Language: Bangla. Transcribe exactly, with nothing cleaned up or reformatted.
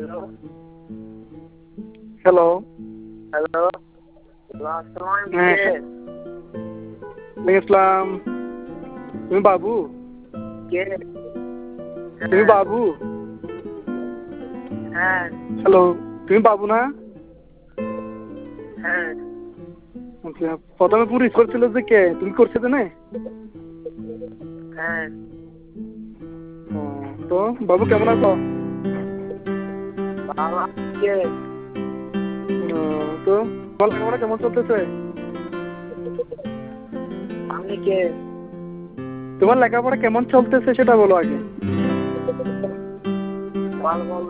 হ্যালো হ্যালো হ্যাঁ ইসলাম, তুমি বাবু? কে? তুমি বাবু? হ্যাঁ হ্যালো, তুমি বাবু না? হ্যাঁ আচ্ছা, প্রথমে পুরো করছিল যে কে, তুমি করছে তো না? হ্যাঁ তো বাবু কেমন আছো? বাবা কে? তো তোমার লেখাপড়া কেমন চলতেছে? আপনি কে? তোমার লেখাপড়া কেমন চলতেছে সেটা বলো আগে। ভালো ভালো